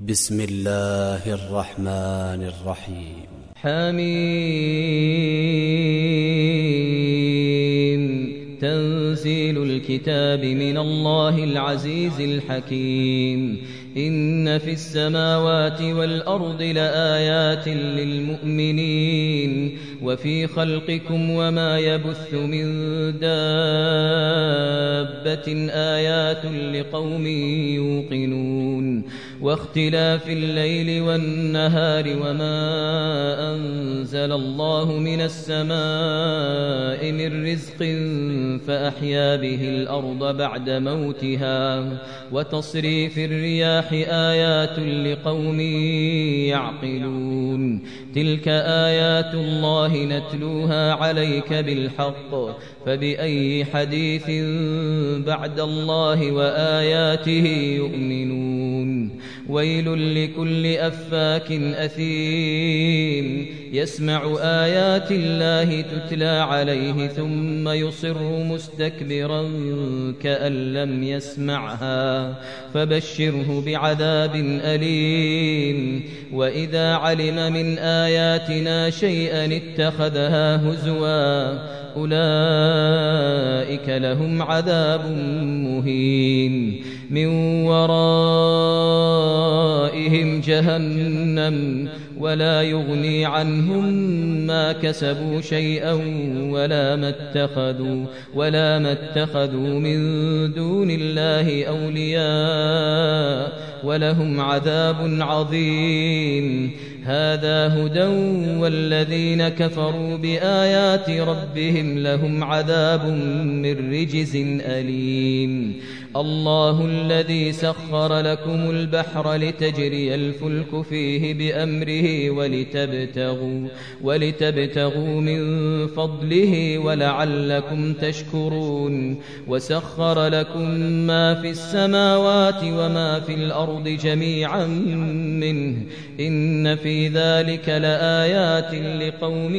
بسم الله الرحمن الرحيم. حميم. تنزيل الكتاب من الله العزيز الحكيم. إن في السماوات والأرض لآيات للمؤمنين وفي خلقكم وما يبث من دابة آيات لقوم يوقنون واختلاف الليل والنهار وما أنزل الله من السماء من رزق فأحيا به الأرض بعد موتها وتصريف الرياح آيات لقوم يعقلون. تلك آيات الله نتلوها عليك بالحق فبأي حديث بعد الله وآياته يؤمنون. ويل لكل أفاك أثيم يسمع آيات الله تتلى عليه ثم يصر مستكبرا كأن لم يسمعها فبشره بعذاب أليم. وإذا علم من آياتنا شيئا اتخذها هزوا أولئك لهم عذاب مهين من ورائهم جهنم ولا يغني عنهم ما كسبوا شيئا ولا ما اتخذوا من دون الله أولياء ولهم عذاب عظيم. هذا هدى والذين كفروا بآيات ربهم لهم عذاب من رجز أليم. الله الذي سخر لكم البحر لتجري الفلك فيه بأمره ولتبتغوا من فضله ولعلكم تشكرون. وسخر لكم ما في السماوات وما في الأرض جميعا منه إن في ذلك لآيات لقوم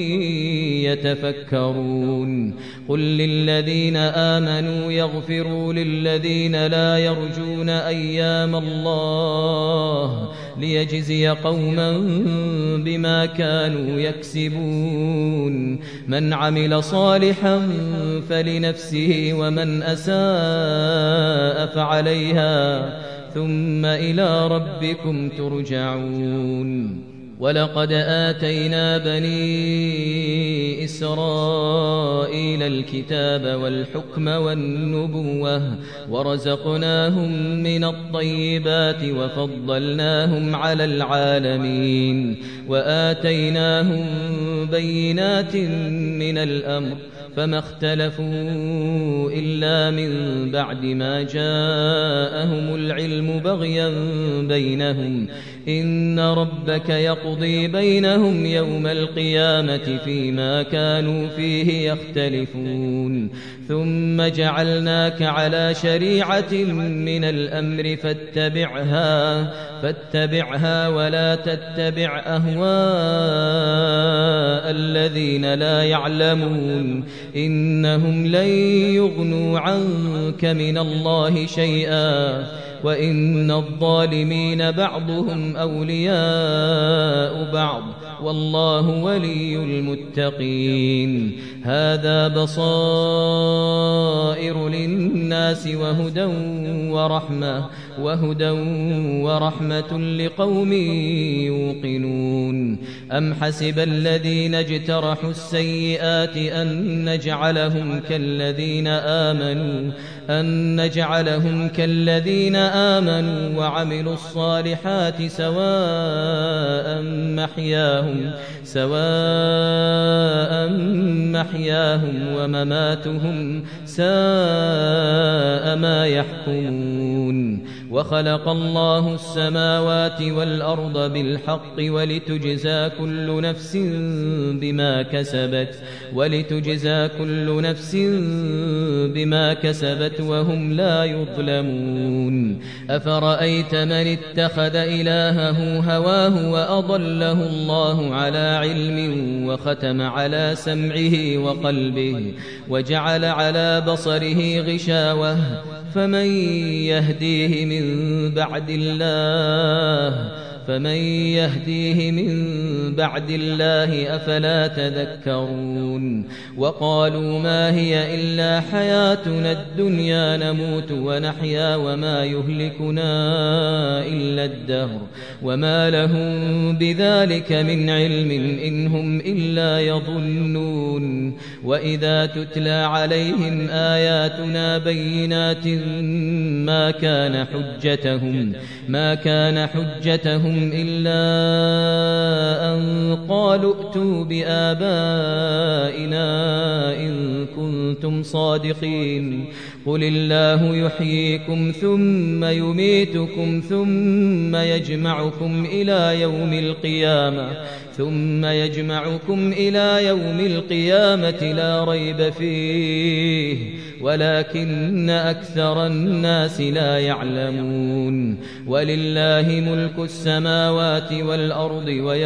يتفكرون. قل للذين آمنوا يغفروا للذين لا يرجون أيام الله ليجزي قوما بما كانوا يكسبون. من عمل صالحا فلنفسه ومن أساء فعليها ثم إلى ربكم ترجعون. ولقد آتينا بني إسرائيل الكتاب والحكم والنبوة ورزقناهم من الطيبات وفضلناهم على العالمين وآتيناهم بينات من الأمر فما اختلفوا إلا من بعد ما جاءهم العلم بغيا بينهم إن ربك يقضي بينهم يوم القيامة فيما كانوا فيه يختلفون. ثم جعلناك على شريعة من الأمر فاتبعها ولا تتبع أهواء الذين لا يعلمون إنهم لن يغنوا عنك من الله شيئا وإن الظالمين بعضهم أولياء بعض والله ولي المتقين. هذا بصائر للناس وهدى ورحمة لقوم يوقنون. أم حسب الذين اجترحوا السيئات أن نجعلهم كالذين آمنوا وعملوا الصالحات سواء محياهم ومماتهم ساء ما يحكمون. وخلق الله السماوات والأرض بالحق ولتجزى كل نفس بما كسبت وهم لا يظلمون. أفرأيت من اتخذ إلهه هواه وأضله الله على علم وختم على سمعه وقلبه وجعل على بصره غشاوة فمن يهديه من فمن يهديه من بعد الله أفلا تذكرون وقالوا ما هي إلا حياتنا الدنيا نموت ونحيا وما يهلكنا إلا الدهر وما لهم بذلك من علم إن هم إلا يظنون وإذا تتلى عليهم آياتنا بينات ما كان حجتهم إلا أن قالوا ائتوا بآبائنا إن كنتم صادقين قل الله يحييكم ثم يميتكم ثم يجمعكم إلى يوم القيامة لا ريب فيه ولكن أكثر الناس لا يعلمون ولله ملك السماوات والأرض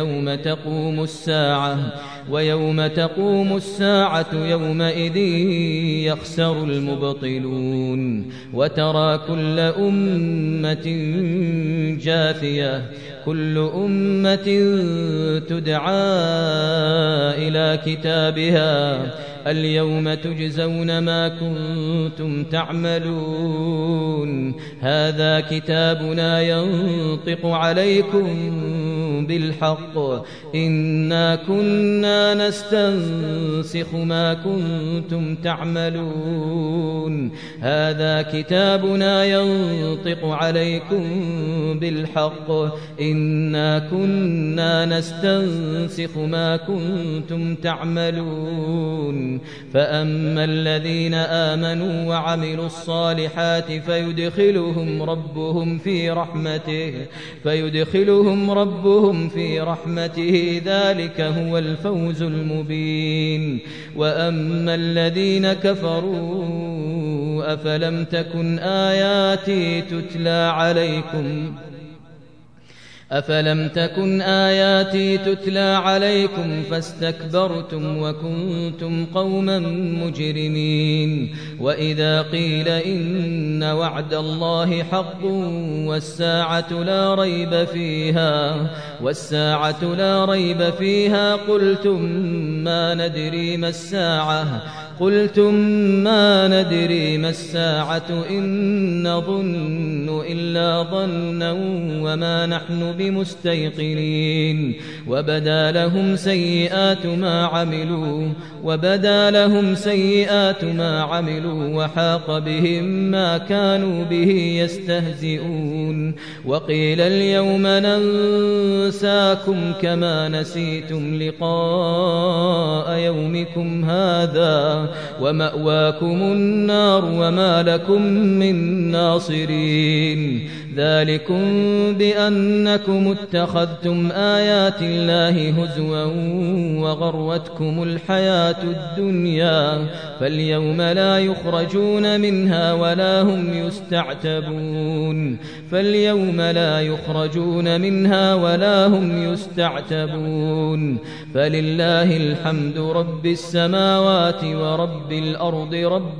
ويوم تقوم الساعة يومئذ يخسر المبطلون وترى كل أمة جاثية كل أمة تدعى إلى كتابها اليوم تجزون ما كنتم تعملون هذا كتابنا ينطق عليكم بالحق إنا كنا نستنسخ ما كنتم تعملون هذا كتابنا ينطق عليكم بالحق إنا كنا نستنسخ ما كنتم تعملون فأما الذين آمنوا وعملوا الصالحات فيدخلهم ربهم في رحمته ذلك هو الفوز المبين وأما الذين كفروا أفلم تكن آياتي تتلى عليكم فاستكبرتم وكنتم قوما مجرمين وإذا قيل إن وعد الله حق والساعة لا ريب فيها قلتم ما ندري ما الساعة إن نظن إلا ظنا وما نحن بمستيقنين وبدا لهم سيئات ما عملوا وحاق بهم ما كانوا به يستهزئون وقيل اليوم ننساكم كما نسيتم لقاء يومكم هذا ومأواكم النار وما لكم من ناصرين ذلكم بأنكم اتخذتم آيات الله هزوا وغرتكم الحياة الدنيا فاليوم لا يخرجون منها ولا هم يستعتبون فلله الحمد رب السماوات ورب الأرض رب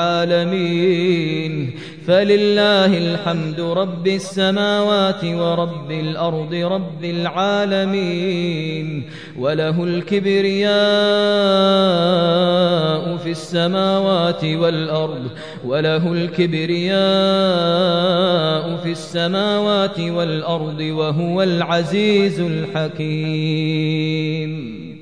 العالمين وله الكبرياء في السماوات والأرض وهو العزيز الحكيم